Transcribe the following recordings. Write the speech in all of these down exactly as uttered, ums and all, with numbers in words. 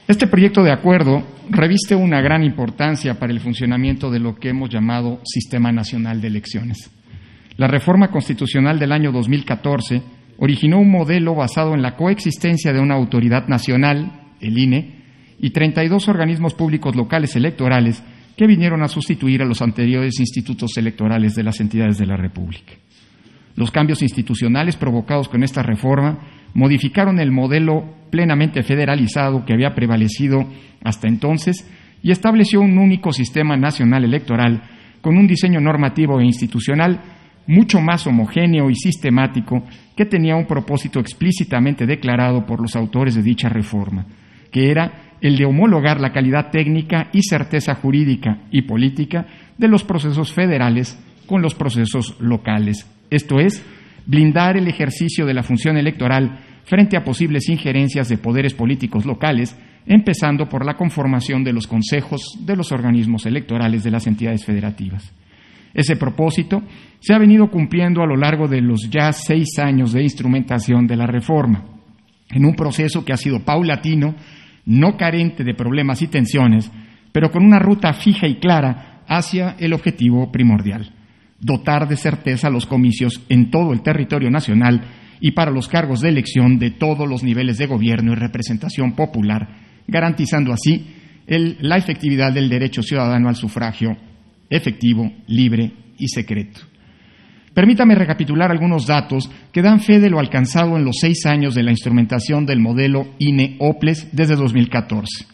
Este proyecto de acuerdo reviste una gran importancia para el funcionamiento de lo que hemos llamado Sistema Nacional de Elecciones. La reforma constitucional del año dos mil catorce originó un modelo basado en la coexistencia de una autoridad nacional, el I N E, y treinta y dos organismos públicos locales electorales que vinieron a sustituir a los anteriores institutos electorales de las entidades de la República. Los cambios institucionales provocados con esta reforma modificaron el modelo plenamente federalizado que había prevalecido hasta entonces y estableció un único sistema nacional electoral con un diseño normativo e institucional mucho más homogéneo y sistemático que tenía un propósito explícitamente declarado por los autores de dicha reforma, que era el de homologar la calidad técnica y certeza jurídica y política de los procesos federales con los procesos locales, esto es, blindar el ejercicio de la función electoral frente a posibles injerencias de poderes políticos locales, empezando por la conformación de los consejos de los organismos electorales de las entidades federativas. Ese propósito se ha venido cumpliendo a lo largo de los ya seis años de instrumentación de la reforma, en un proceso que ha sido paulatino, no carente de problemas y tensiones, pero con una ruta fija y clara hacia el objetivo primordial: dotar de certeza los comicios en todo el territorio nacional y para los cargos de elección de todos los niveles de gobierno y representación popular, garantizando así el, la efectividad del derecho ciudadano al sufragio efectivo, libre y secreto. Permítame recapitular algunos datos que dan fe de lo alcanzado en los seis años de la instrumentación del modelo I N E-O P L E S desde dos mil catorce.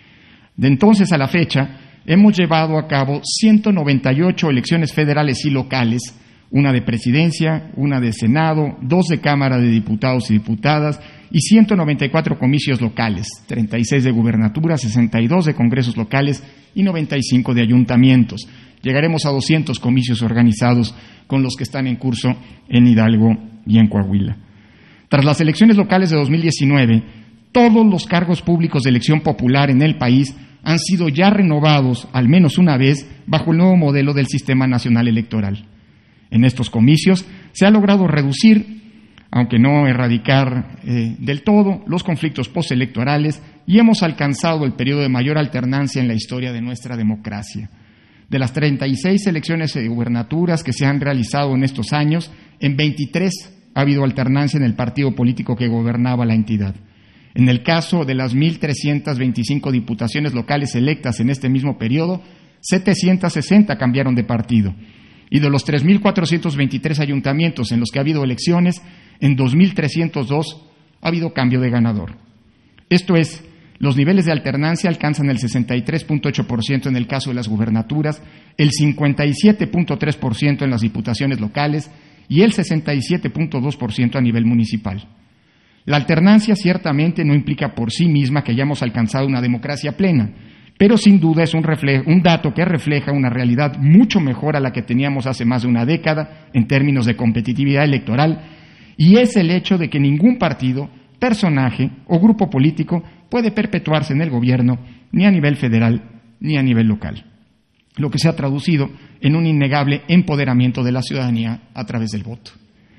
De entonces a la fecha, hemos llevado a cabo ciento noventa y ocho elecciones federales y locales, una de presidencia, una de Senado, dos de Cámara de Diputados y Diputadas y ciento noventa y cuatro comicios locales, treinta y seis de gubernatura, sesenta y dos de congresos locales y noventa y cinco de ayuntamientos. Llegaremos a doscientos comicios organizados con los que están en curso en Hidalgo y en Coahuila. Tras las elecciones locales de dos mil diecinueve, todos los cargos públicos de elección popular en el país han sido ya renovados al menos una vez bajo el nuevo modelo del Sistema Nacional Electoral. En estos comicios se ha logrado reducir, aunque no erradicar eh, del todo, los conflictos postelectorales y hemos alcanzado el periodo de mayor alternancia en la historia de nuestra democracia. De las treinta y seis elecciones de gubernaturas que se han realizado en estos años, en veintitrés ha habido alternancia en el partido político que gobernaba la entidad. En el caso de las mil trescientas veinticinco diputaciones locales electas en este mismo periodo, setecientas sesenta cambiaron de partido. Y de los tres mil cuatrocientos veintitrés ayuntamientos en los que ha habido elecciones, en dos mil trescientos dos ha habido cambio de ganador. Esto es, los niveles de alternancia alcanzan el sesenta y tres punto ocho por ciento en el caso de las gubernaturas, el cincuenta y siete punto tres por ciento en las diputaciones locales y el sesenta y siete punto dos por ciento a nivel municipal. La alternancia ciertamente no implica por sí misma que hayamos alcanzado una democracia plena, pero sin duda es un, reflejo, un dato que refleja una realidad mucho mejor a la que teníamos hace más de una década en términos de competitividad electoral, y es el hecho de que ningún partido, personaje o grupo político puede perpetuarse en el gobierno ni a nivel federal ni a nivel local, lo que se ha traducido en un innegable empoderamiento de la ciudadanía a través del voto.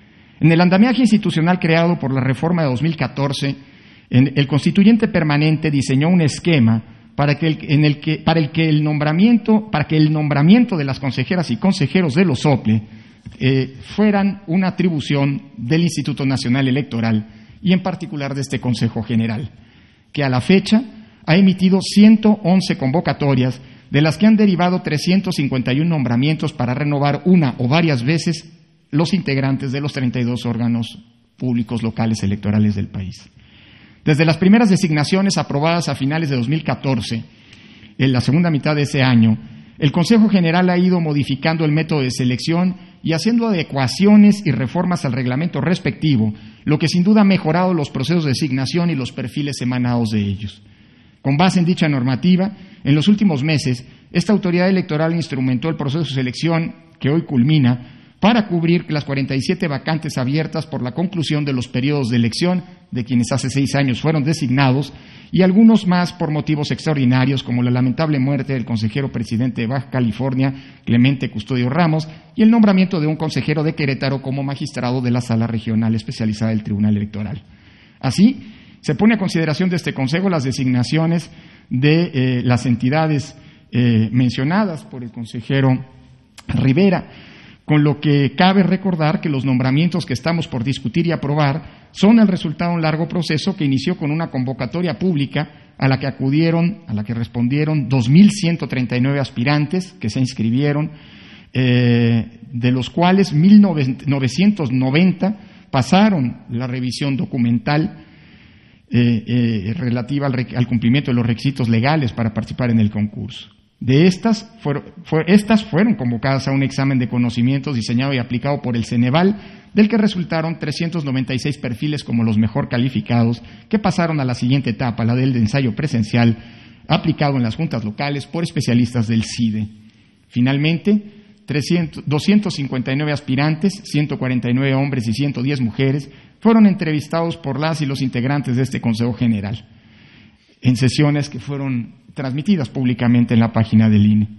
En el andamiaje institucional creado por la reforma de dos mil catorce, el constituyente permanente diseñó un esquema para que el, en el que, para el que el nombramiento, para que el nombramiento de las consejeras y consejeros de los O P L E eh, fueran una atribución del Instituto Nacional Electoral y en particular de este Consejo General, que a la fecha ha emitido ciento once convocatorias, de las que han derivado trescientos cincuenta y uno nombramientos para renovar una o varias veces los integrantes de los treinta y dos órganos públicos locales electorales del país. Desde las primeras designaciones aprobadas a finales de dos mil catorce, en la segunda mitad de ese año, el Consejo General ha ido modificando el método de selección y haciendo adecuaciones y reformas al reglamento respectivo, lo que sin duda ha mejorado los procesos de designación y los perfiles emanados de ellos. Con base en dicha normativa, en los últimos meses, esta autoridad electoral instrumentó el proceso de selección que hoy culmina para cubrir las cuarenta y siete vacantes abiertas por la conclusión de los periodos de elección de quienes hace seis años fueron designados y algunos más por motivos extraordinarios como la lamentable muerte del consejero presidente de Baja California, Clemente Custodio Ramos, y el nombramiento de un consejero de Querétaro como magistrado de la Sala Regional Especializada del Tribunal Electoral. Así, Se pone a consideración de este Consejo las designaciones de eh, las entidades eh, mencionadas por el consejero Rivera, con lo que cabe recordar que los nombramientos que estamos por discutir y aprobar son el resultado de un largo proceso que inició con una convocatoria pública a la que acudieron, a la que respondieron dos mil ciento treinta y nueve aspirantes que se inscribieron, eh, de los cuales mil novecientos noventa pasaron la revisión documental eh, eh, relativa al, al cumplimiento de los requisitos legales para participar en el concurso. De estas, fueron, fue, estas fueron convocadas a un examen de conocimientos diseñado y aplicado por el Ceneval, del que resultaron trescientos noventa y seis perfiles como los mejor calificados, que pasaron a la siguiente etapa, la del ensayo presencial, aplicado en las juntas locales por especialistas del C I D E. Finalmente, trescientos, doscientos cincuenta y nueve aspirantes, ciento cuarenta y nueve hombres y ciento diez mujeres, fueron entrevistados por las y los integrantes de este Consejo General, en sesiones que fueron transmitidas públicamente en la página del I N E.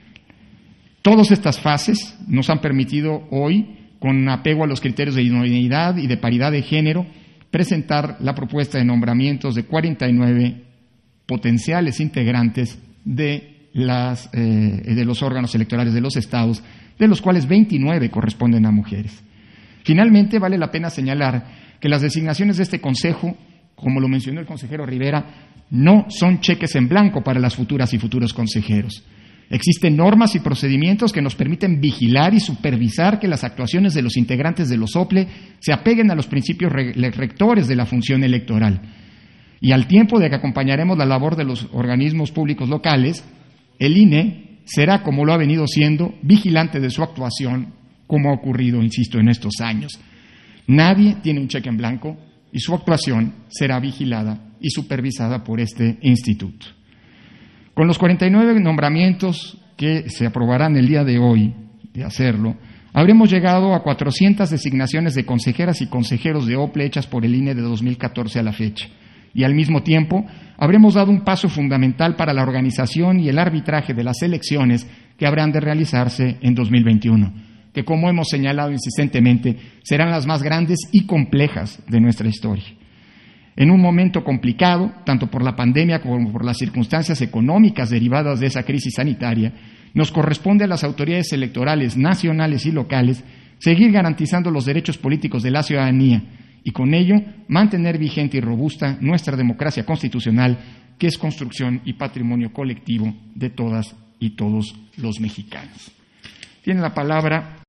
Todas estas fases nos han permitido hoy, con apego a los criterios de idoneidad y de paridad de género, presentar la propuesta de nombramientos de cuarenta y nueve potenciales integrantes de, las, eh, de los órganos electorales de los estados, de los cuales veintinueve corresponden a mujeres. Finalmente, vale la pena señalar que las designaciones de este Consejo, como lo mencionó el consejero Rivera, no son cheques en blanco para las futuras y futuros consejeros. Existen normas y procedimientos que nos permiten vigilar y supervisar que las actuaciones de los integrantes de los O P L E se apeguen a los principios rectores de la función electoral. Y al tiempo de que acompañaremos la labor de los organismos públicos locales, el I N E será, como lo ha venido siendo, vigilante de su actuación, como ha ocurrido, insisto, en estos años. Nadie tiene un cheque en blanco y su actuación será vigilada y supervisada por este instituto. Con los cuarenta y nueve nombramientos que se aprobarán el día de hoy, de hacerlo, habremos llegado a cuatrocientas designaciones de consejeras y consejeros de O P L E hechas por el I N E de dos mil catorce a la fecha, y al mismo tiempo habremos dado un paso fundamental para la organización y el arbitraje de las elecciones que habrán de realizarse en dos mil veintiuno, que, como hemos señalado insistentemente, serán las más grandes y complejas de nuestra historia. En un momento complicado, tanto por la pandemia como por las circunstancias económicas derivadas de esa crisis sanitaria, nos corresponde a las autoridades electorales nacionales y locales seguir garantizando los derechos políticos de la ciudadanía y con ello mantener vigente y robusta nuestra democracia constitucional, que es construcción y patrimonio colectivo de todas y todos los mexicanos. Tiene la palabra